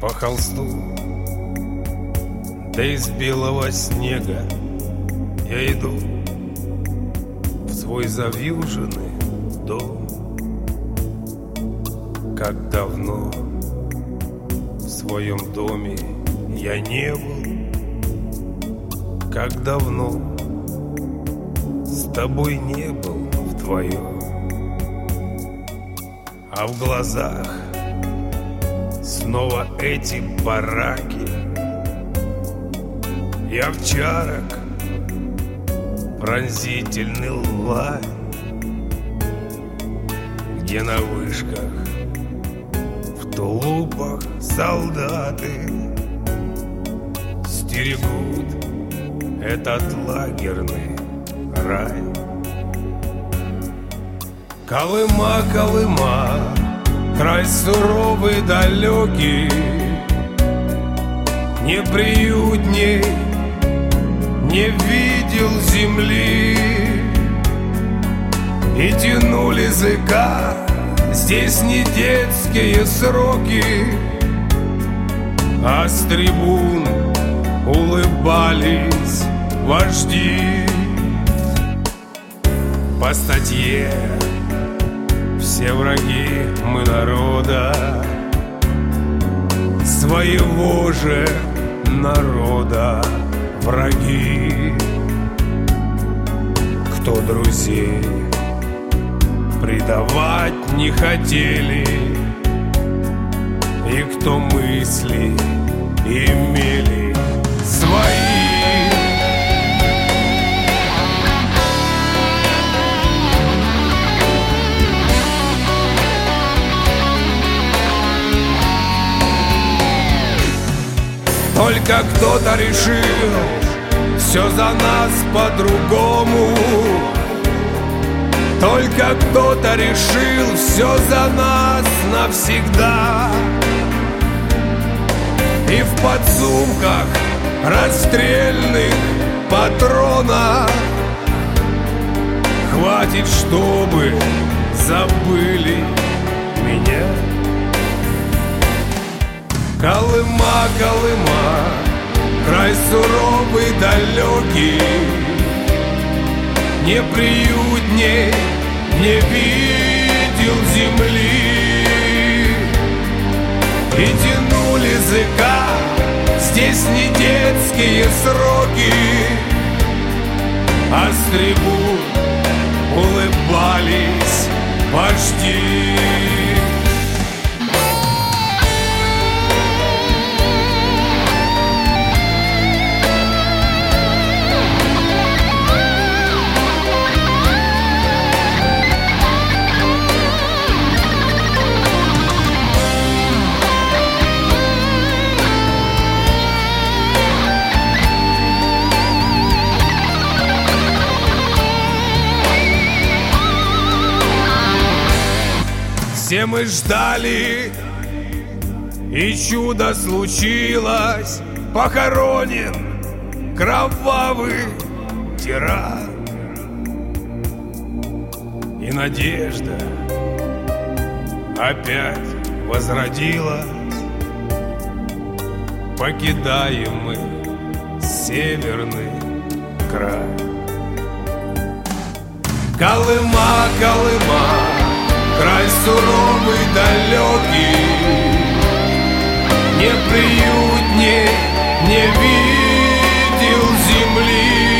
по холсту, да из белого снега я иду в свой завьюженный дом. Как давно в своем доме я не был, как давно с тобой не был вдвоем. А в глазах снова эти бараки и овчарок пронзительный лай, где на вышках в тулупах солдаты стерегут этот лагерный рай. Колыма, Колыма, край суровый, далекий, неприютней не видел земли. И тянул языка здесь не детские сроки, а с трибун улыбались вожди. По статье все враги мы народа, своего же народа враги. Кто друзей предавать не хотели, и кто мысли имели свои. Только кто-то решил все за нас по-другому. Только кто-то решил все за нас навсегда. И в подсумках расстрельных патронов хватит, чтобы забыли меня. Колыма, Колыма, край суровый, далекий, неприютней не видел земли. И тянул языка здесь не детские сроки, а с трибун улыбались вожди. Все мы ждали, и чудо случилось. Похоронен кровавый тиран, и надежда опять возродилась. Покидаем мы северный край. Колыма, Колыма, край суровый, далекий, неприютней не видел земли.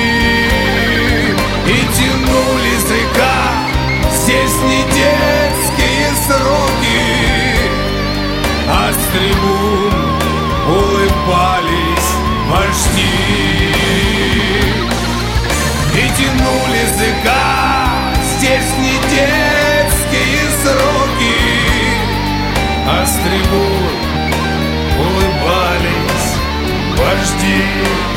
И тянул языка здесь не детские сроки, а с трибун улыбались вожди. И тянул языка здесь не детские сроки, а с трибун улыбались вожди.